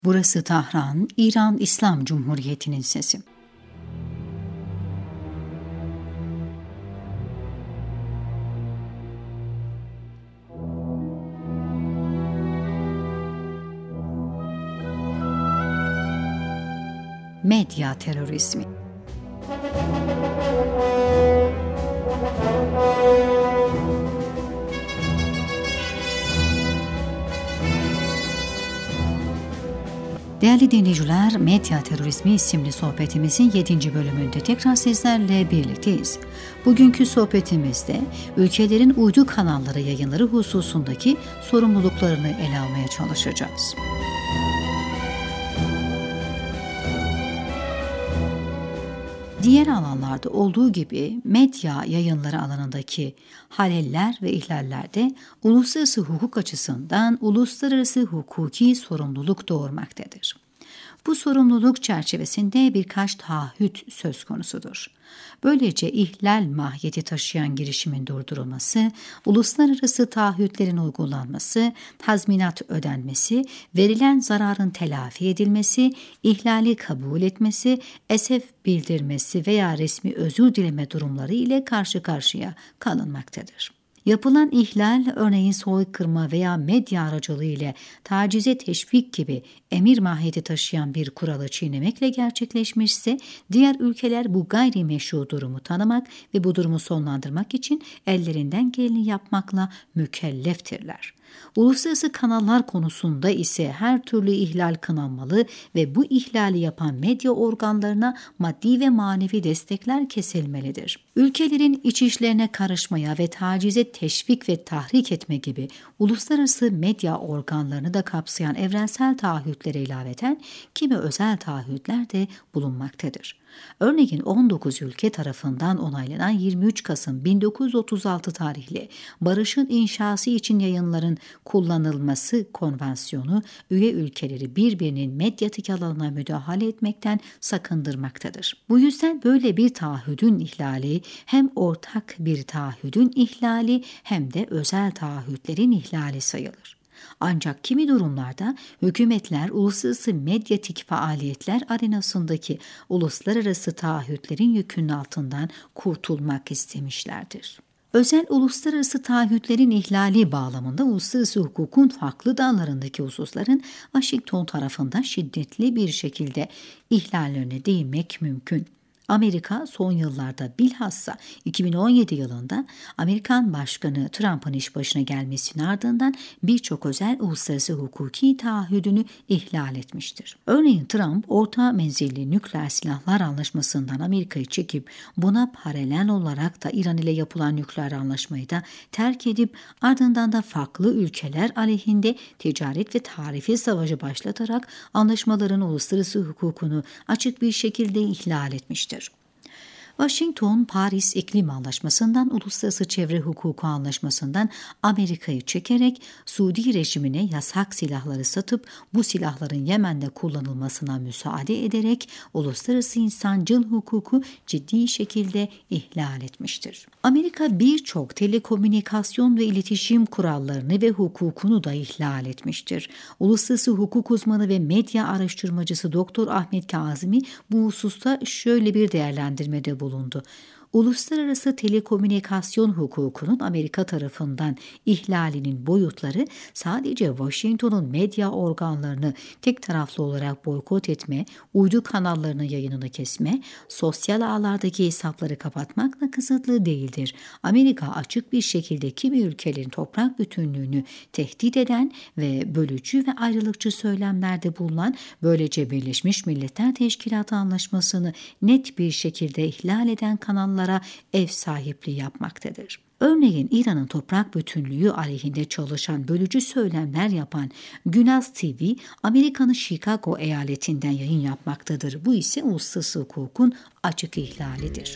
Burası Tahran, İran İslam Cumhuriyeti'nin sesi. Medya terörizmi. Değerli dinleyiciler, Medya Terörizmi isimli sohbetimizin 7. bölümünde tekrar sizlerle birlikteyiz. Bugünkü sohbetimizde ülkelerin uydu kanalları yayınları hususundaki sorumluluklarını ele almaya çalışacağız. Diğer alanlarda olduğu gibi medya yayınları alanındaki haleller ve ihlallerde uluslararası hukuk açısından uluslararası hukuki sorumluluk doğurmaktadır. Bu sorumluluk çerçevesinde birkaç taahhüt söz konusudur. Böylece ihlal mahiyeti taşıyan girişimin durdurulması, uluslararası taahhütlerin uygulanması, tazminat ödenmesi, verilen zararın telafi edilmesi, ihlali kabul etmesi, esef bildirmesi veya resmi özür dileme durumları ile karşı karşıya kalınmaktadır. Yapılan ihlal, örneğin soykırma veya medya aracılığı ile tacize teşvik gibi emir mahiyeti taşıyan bir kuralı çiğnemekle gerçekleşmişse, diğer ülkeler bu gayrimeşru durumu tanımak ve bu durumu sonlandırmak için ellerinden geleni yapmakla mükelleftirler. Uluslararası kanallar konusunda ise her türlü ihlal kınanmalı ve bu ihlali yapan medya organlarına maddi ve manevi destekler kesilmelidir. Ülkelerin iç işlerine karışmaya ve tacize teşvik ve tahrik etme gibi uluslararası medya organlarını da kapsayan evrensel taahhütlere ilaveten kimi özel taahhütler de bulunmaktadır. Örneğin 19 ülke tarafından onaylanan 23 Kasım 1936 tarihli Barış'ın inşası için yayınların kullanılması konvansiyonu üye ülkeleri birbirinin medyatik alanına müdahale etmekten sakındırmaktadır. Bu yüzden böyle bir taahhüdün ihlali hem ortak bir taahhüdün ihlali hem de özel taahhütlerin ihlali sayılır. Ancak kimi durumlarda hükümetler uluslararası medyatik faaliyetler arenasındaki uluslararası taahhütlerin yükünün altından kurtulmak istemişlerdir. Özel uluslararası taahhütlerin ihlali bağlamında uluslararası hukukun farklı dallarındaki hususların Washington tarafından şiddetli bir şekilde ihlallerine değinmek mümkün. Amerika son yıllarda bilhassa 2017 yılında Amerikan Başkanı Trump'ın iş başına gelmesinin ardından birçok özel uluslararası hukuki taahhüdünü ihlal etmiştir. Örneğin Trump, orta menzilli nükleer silahlar anlaşmasından Amerika'yı çekip buna paralel olarak da İran ile yapılan nükleer anlaşmayı da terk edip ardından da farklı ülkeler aleyhinde ticaret ve tarife savaşı başlatarak anlaşmaların uluslararası hukukunu açık bir şekilde ihlal etmiştir. Washington, Paris İklim Anlaşması'ndan, Uluslararası Çevre Hukuku Anlaşması'ndan Amerika'yı çekerek Suudi rejimine yasak silahları satıp bu silahların Yemen'de kullanılmasına müsaade ederek uluslararası insancıl hukuku ciddi şekilde ihlal etmiştir. Amerika birçok telekomünikasyon ve iletişim kurallarını ve hukukunu da ihlal etmiştir. Uluslararası hukuk uzmanı ve medya araştırmacısı Doktor Ahmet Kazimi bu hususta şöyle bir değerlendirmede bulundu. Uluslararası telekomünikasyon hukukunun Amerika tarafından ihlalinin boyutları sadece Washington'un medya organlarını tek taraflı olarak boykot etme, uydu kanallarının yayınını kesme, sosyal ağlardaki hesapları kapatmakla kısıtlı değildir. Amerika açık bir şekilde kimi ülkelerin toprak bütünlüğünü tehdit eden ve bölücü ve ayrılıkçı söylemlerde bulunan, böylece Birleşmiş Milletler Teşkilatı Anlaşması'nı net bir şekilde ihlal eden kanallara ev sahipliği yapmaktadır. Örneğin İran'ın toprak bütünlüğü aleyhinde çalışan bölücü söylemler yapan Günaz TV, Amerika'nın Chicago eyaletinden yayın yapmaktadır. Bu ise uluslararası hukukun açık ihlalidir.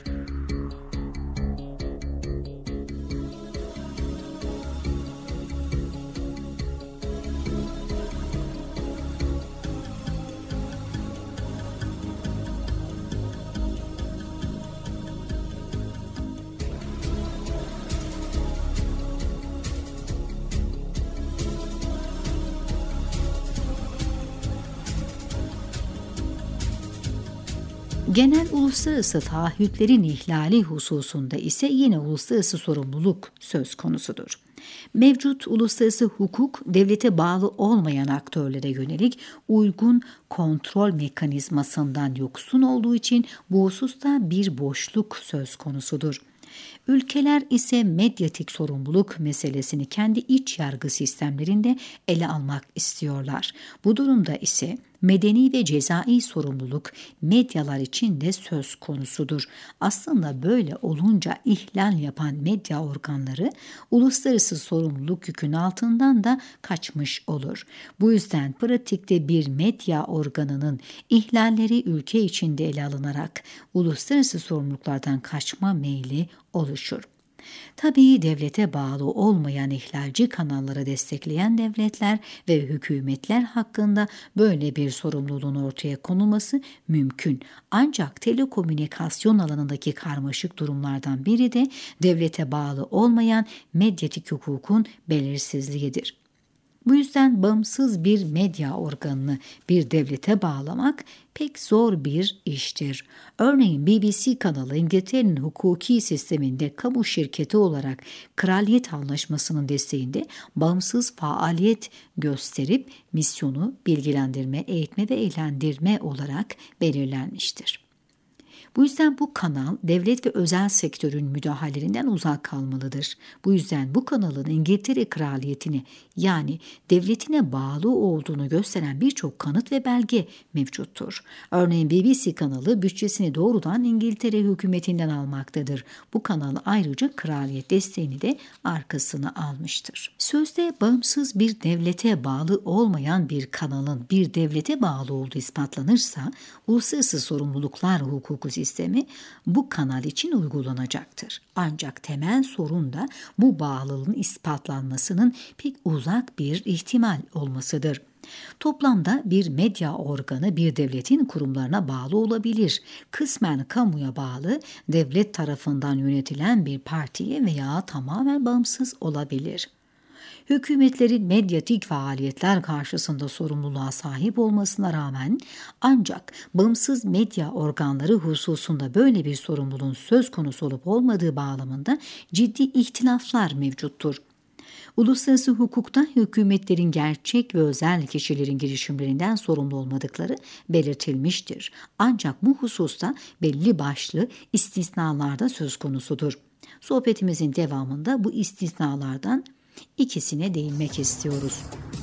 Genel uluslararası taahhütlerin ihlali hususunda ise yine uluslararası sorumluluk söz konusudur. Mevcut uluslararası hukuk, devlete bağlı olmayan aktörlere yönelik uygun kontrol mekanizmasından yoksun olduğu için bu hususta bir boşluk söz konusudur. Ülkeler ise medyatik sorumluluk meselesini kendi iç yargı sistemlerinde ele almak istiyorlar. Bu durumda ise medeni ve cezai sorumluluk medyalar için de söz konusudur. Aslında böyle olunca ihlal yapan medya organları uluslararası sorumluluk yükünün altından da kaçmış olur. Bu yüzden pratikte bir medya organının ihlalleri ülke içinde ele alınarak uluslararası sorumluluklardan kaçma meyli oluşur. Tabii devlete bağlı olmayan ihlalci kanalları destekleyen devletler ve hükümetler hakkında böyle bir sorumluluğun ortaya konulması mümkün. Ancak telekomünikasyon alanındaki karmaşık durumlardan biri de devlete bağlı olmayan medyatik hukukun belirsizliğidir. Bu yüzden bağımsız bir medya organını bir devlete bağlamak pek zor bir iştir. Örneğin BBC kanalı İngiltere'nin hukuki sisteminde kamu şirketi olarak Kraliyet Anlaşması'nın desteğinde bağımsız faaliyet gösterip misyonu bilgilendirme, eğitme ve eğlendirme olarak belirlenmiştir. Bu yüzden bu kanal devlet ve özel sektörün müdahalelerinden uzak kalmalıdır. Bu yüzden bu kanalın İngiltere Kraliyeti'ni yani devletine bağlı olduğunu gösteren birçok kanıt ve belge mevcuttur. Örneğin BBC kanalı bütçesini doğrudan İngiltere hükümetinden almaktadır. Bu kanal ayrıca kraliyet desteğini de arkasına almıştır. Sözde bağımsız bir devlete bağlı olmayan bir kanalın bir devlete bağlı olduğu ispatlanırsa uluslararası sorumluluklar hukuku sistemi bu kanal için uygulanacaktır. Ancak temel sorun da bu bağlılığın ispatlanmasının pek uzak bir ihtimal olmasıdır. Toplamda bir medya organı bir devletin kurumlarına bağlı olabilir. Kısmen kamuya bağlı, devlet tarafından yönetilen bir partiye veya tamamen bağımsız olabilir. Hükümetlerin medyatik faaliyetler karşısında sorumluluğa sahip olmasına rağmen ancak bağımsız medya organları hususunda böyle bir sorumluluğun söz konusu olup olmadığı bağlamında ciddi ihtilaflar mevcuttur. Uluslararası hukukta hükümetlerin gerçek ve özel kişilerin girişimlerinden sorumlu olmadıkları belirtilmiştir. Ancak bu hususta belli başlı istisnalar da söz konusudur. Sohbetimizin devamında bu istisnalardan İkisine değinmek istiyoruz.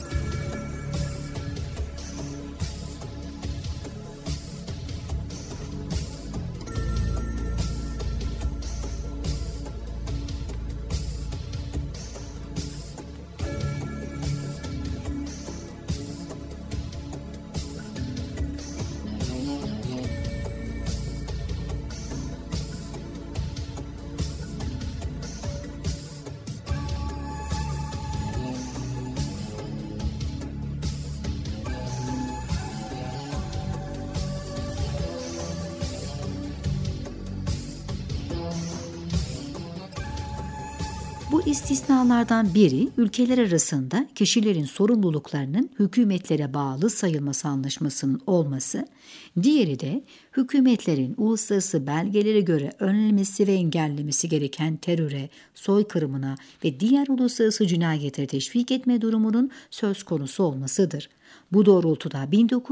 Bu istisnalardan biri ülkeler arasında kişilerin sorumluluklarının hükümetlere bağlı sayılması anlaşmasının olması, diğeri de hükümetlerin uluslararası belgelere göre önlenmesi ve engellemesi gereken teröre, soykırımına ve diğer uluslararası cinayetlere teşvik etme durumunun söz konusu olmasıdır. Bu doğrultuda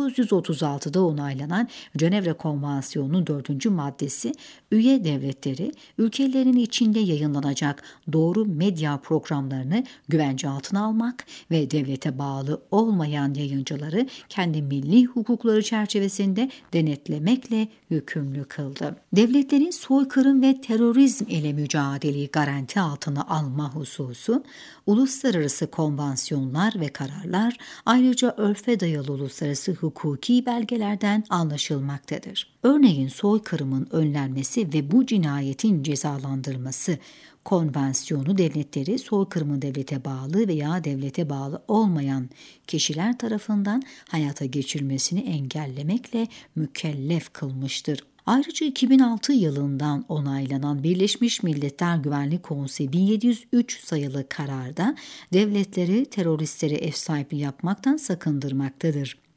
1936'da onaylanan Cenevre Konvansiyonu'nun 4. maddesi, üye devletleri ülkelerinin içinde yayınlanacak doğru medya programlarını güvence altına almak ve devlete bağlı olmayan yayıncıları kendi milli hukukları çerçevesinde denetlemekle yükümlü kıldı. Devletlerin soykırım ve terörizm ile mücadeleyi garanti altına alma hususu, uluslararası konvansiyonlar ve kararlar, ayrıca örfe dayalı uluslararası hukuki belgelerden anlaşılmaktadır. Örneğin soykırımın önlenmesi ve bu cinayetin cezalandırılması konvansiyonu devletleri soykırımın devlete bağlı veya devlete bağlı olmayan kişiler tarafından hayata geçirilmesini engellemekle mükellef kılmıştır. Ayrıca 2006 yılından onaylanan Birleşmiş Milletler Güvenlik Konseyi 1703 sayılı kararda devletleri teröristlere ev sahipliği yapmaktan sakındırmaktadır.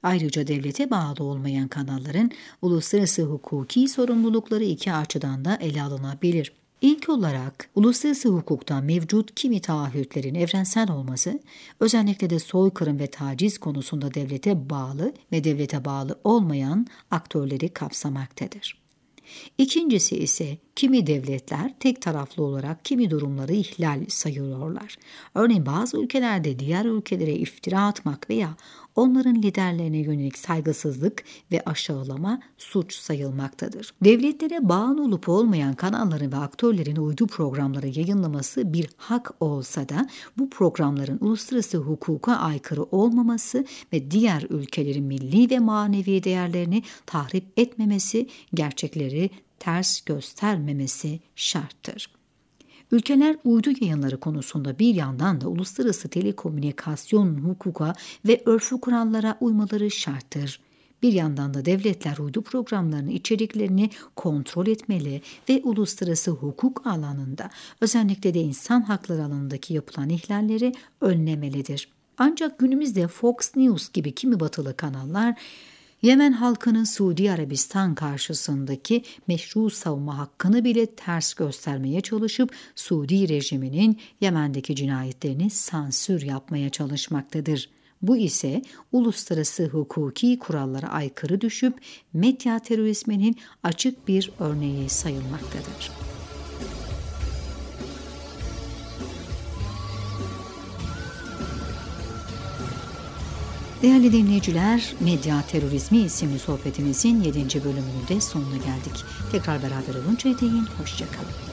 Ayrıca devlete bağlı olmayan kanalların uluslararası hukuki sorumlulukları iki açıdan da ele alınabilir. İlk olarak uluslararası hukukta mevcut kimi taahhütlerin evrensel olması, özellikle de soykırım ve taciz konusunda devlete bağlı ve devlete bağlı olmayan aktörleri kapsamaktadır. İkincisi ise kimi devletler tek taraflı olarak kimi durumları ihlal sayıyorlar. Örneğin bazı ülkelerde diğer ülkelere iftira atmak veya onların liderlerine yönelik saygısızlık ve aşağılama suç sayılmaktadır. Devletlere bağlı olup olmayan kanalların ve aktörlerin uydu programları yayınlaması bir hak olsa da bu programların uluslararası hukuka aykırı olmaması ve diğer ülkelerin milli ve manevi değerlerini tahrip etmemesi, gerçekleri ters göstermemesi şarttır. Ülkeler uydu yayınları konusunda bir yandan da uluslararası telekomünikasyon hukuka ve örfü kurallara uymaları şarttır. Bir yandan da devletler uydu programlarının içeriklerini kontrol etmeli ve uluslararası hukuk alanında, özellikle de insan hakları alanındaki yapılan ihlalleri önlemelidir. Ancak günümüzde Fox News gibi kimi batılı kanallar, Yemen halkının Suudi Arabistan karşısındaki meşru savunma hakkını bile ters göstermeye çalışıp Suudi rejiminin Yemen'deki cinayetlerini sansür yapmaya çalışmaktadır. Bu ise uluslararası hukuki kurallara aykırı düşüp medya terörizminin açık bir örneği sayılmaktadır. Değerli dinleyiciler, Medya Terörizmi isimli sohbetimizin 7. bölümünün de sonuna geldik. Tekrar beraber olunca değin, hoşça kalın.